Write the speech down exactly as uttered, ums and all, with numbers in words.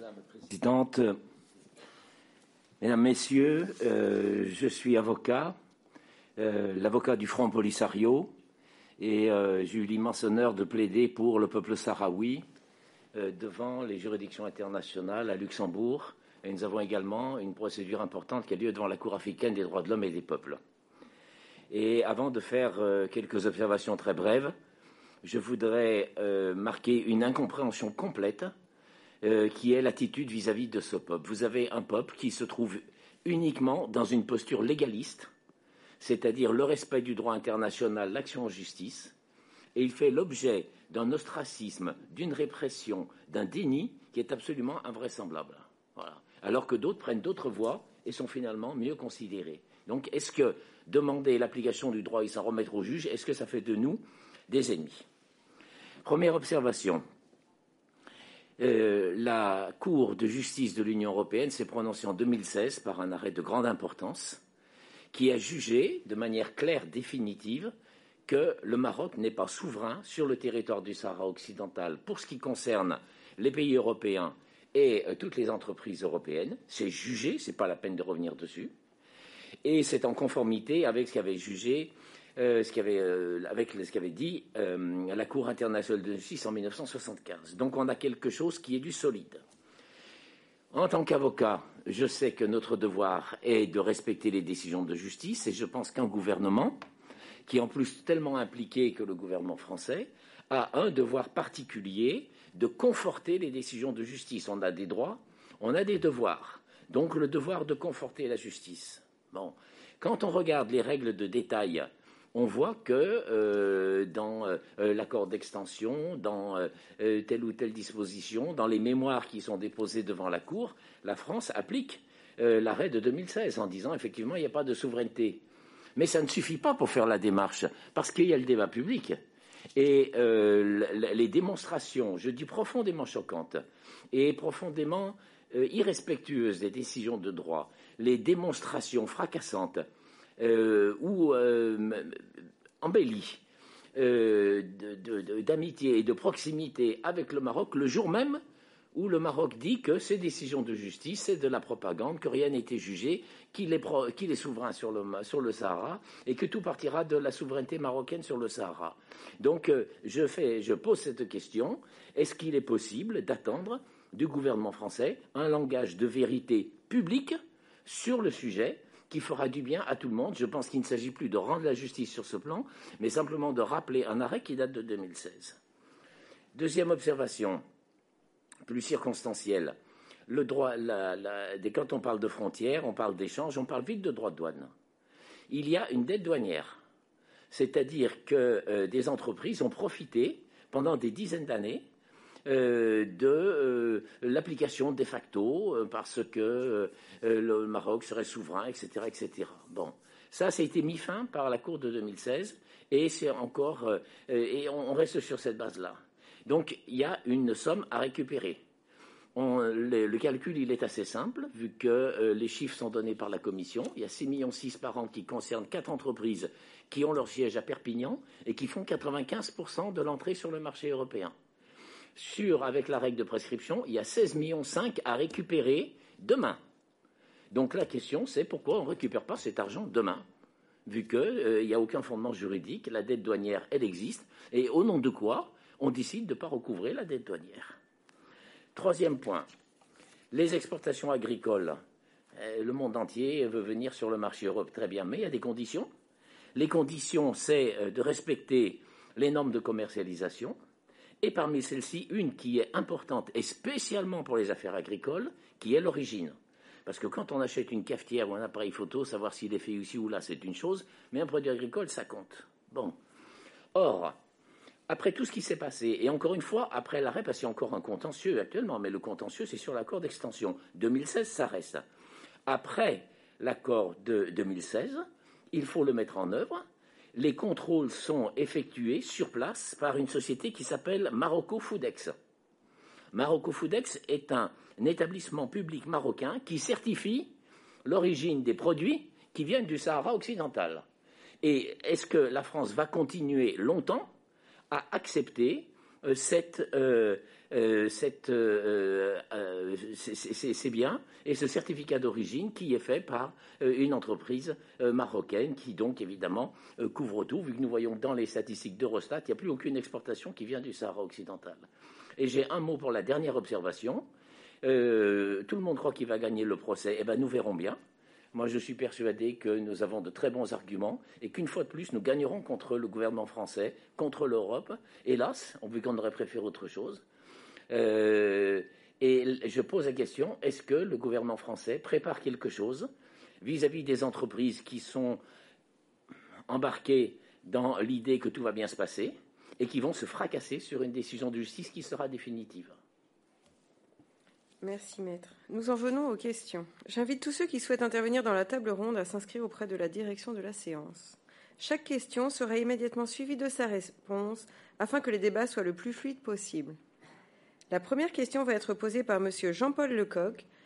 Madame la Présidente, Mesdames, Messieurs, euh, je suis avocat, euh, l'avocat du Front Polisario, et euh, j'ai eu l'immense honneur de plaider pour le peuple sahraoui euh, devant les juridictions internationales à Luxembourg. Et nous avons également une procédure importante qui a lieu devant la Cour africaine des droits de l'homme et des peuples. Et avant de faire euh, quelques observations très brèves, je voudrais euh, marquer une incompréhension complète euh, qui est l'attitude vis-à-vis de ce peuple. Vous avez un peuple qui se trouve uniquement dans une posture légaliste, c'est-à-dire le respect du droit international, l'action en justice, et il fait l'objet d'un ostracisme, d'une répression, d'un déni qui est absolument invraisemblable. Voilà. Alors que d'autres prennent d'autres voies et sont finalement mieux considérés. Donc, est-ce que demander l'application du droit et s'en remettre au juge, est-ce que ça fait de nous des ennemis? Première observation. Euh, la Cour de justice de l'Union européenne s'est prononcée en deux mille seize par un arrêt de grande importance qui a jugé de manière claire, définitive, que le Maroc n'est pas souverain sur le territoire du Sahara occidental pour ce qui concerne les pays européens et euh, toutes les entreprises européennes. C'est jugé, ce n'est pas la peine de revenir dessus. Et c'est en conformité avec ce qu'avait jugé, euh, ce qu'avait, euh, avec ce qu'avait dit euh, la Cour internationale de justice en mille neuf cent soixante-quinze. Donc on a quelque chose qui est du solide. En tant qu'avocat, je sais que notre devoir est de respecter les décisions de justice et je pense qu'un gouvernement, qui est en plus tellement impliqué que le gouvernement français, a un devoir particulier de conforter les décisions de justice. On a des droits, on a des devoirs. Donc le devoir de conforter la justice. Bon. Quand on regarde les règles de détail, on voit que euh, dans euh, l'accord d'extension, dans euh, telle ou telle disposition, dans les mémoires qui sont déposées devant la Cour, la France applique euh, l'arrêt de deux mille seize en disant effectivement il n'y a pas de souveraineté. Mais ça ne suffit pas pour faire la démarche, parce qu'il y a le débat public. Et euh, les démonstrations, je dis profondément choquantes et profondément euh, irrespectueuses des décisions de droit, les démonstrations fracassantes euh, ou euh, embellies euh, de, de, d'amitié et de proximité avec le Maroc le jour même où le Maroc dit que ces décisions de justice, c'est de la propagande, que rien n'a été jugé, qu'il est, pro, qu'il est souverain sur le, sur le Sahara et que tout partira de la souveraineté marocaine sur le Sahara. Donc, euh, je, fais, je pose cette question. Est-ce qu'il est possible d'attendre du gouvernement français un langage de vérité publique sur le sujet qui fera du bien à tout le monde? Je pense qu'il ne s'agit plus de rendre la justice sur ce plan, mais simplement de rappeler un arrêt qui date de deux mille seize. Deuxième observation, plus circonstancielle. Le droit, la, la, quand on parle de frontières, on parle d'échanges, on parle vite de droits de douane. Il y a une dette douanière, c'est-à-dire que euh, des entreprises ont profité pendant des dizaines d'années euh, de euh, l'application de facto euh, parce que euh, le Maroc serait souverain, et cetera, et cetera. Bon, ça, ça a été mis fin par la Cour de deux mille seize et c'est encore euh, et on, on reste sur cette base-là. Donc, il y a une somme à récupérer. On, le, le calcul, il est assez simple, vu que euh, les chiffres sont donnés par la Commission. Il y a six virgule six millions par an qui concernent quatre entreprises qui ont leur siège à Perpignan et qui font quatre-vingt-quinze pour cent de l'entrée sur le marché européen. Sur, avec la règle de prescription, il y a seize virgule cinq millions à récupérer demain. Donc la question, c'est pourquoi on ne récupère pas cet argent demain, vu qu'il euh, n'y a aucun fondement juridique, la dette douanière, elle existe, et au nom de quoi on décide de ne pas recouvrer la dette douanière. Troisième point, les exportations agricoles. Le monde entier veut venir sur le marché européen, très bien, mais il y a des conditions. Les conditions, c'est de respecter les normes de commercialisation, et parmi celles-ci, une qui est importante, et spécialement pour les affaires agricoles, qui est l'origine. Parce que quand on achète une cafetière ou un appareil photo, savoir s'il est fait ici ou là, c'est une chose, mais un produit agricole, ça compte. Bon. Or, après tout ce qui s'est passé, et encore une fois, après l'arrêt, parce qu'il y a encore un contentieux actuellement, mais le contentieux, c'est sur l'accord d'extension. deux mille seize, ça reste. Après l'accord de deux mille seize, il faut le mettre en œuvre. Les contrôles sont effectués sur place par une société qui s'appelle Marocco Foodex. Marocco Foodex est un établissement public marocain qui certifie l'origine des produits qui viennent du Sahara occidental. Et est-ce que la France va continuer longtemps à accepter euh, cette, euh, euh, cette, euh, euh, c'est bien, et ce certificat d'origine qui est fait par euh, une entreprise euh, marocaine qui donc évidemment euh, couvre tout, vu que nous voyons dans les statistiques d'Eurostat, il n'y a plus aucune exportation qui vient du Sahara occidental. Et j'ai un mot pour la dernière observation. Euh, tout le monde croit qu'il va gagner le procès. Eh bien, nous verrons bien. Moi, je suis persuadé que nous avons de très bons arguments et qu'une fois de plus, nous gagnerons contre le gouvernement français, contre l'Europe. Hélas, vu qu'on aurait préféré autre chose. Euh, et je pose la question, est-ce que le gouvernement français prépare quelque chose vis-à-vis des entreprises qui sont embarquées dans l'idée que tout va bien se passer et qui vont se fracasser sur une décision de justice qui sera définitive? Merci, maître. Nous en venons aux questions. J'invite tous ceux qui souhaitent intervenir dans la table ronde à s'inscrire auprès de la direction de la séance. Chaque question sera immédiatement suivie de sa réponse afin que les débats soient le plus fluides possible. La première question va être posée par M. Jean-Paul Lecoq,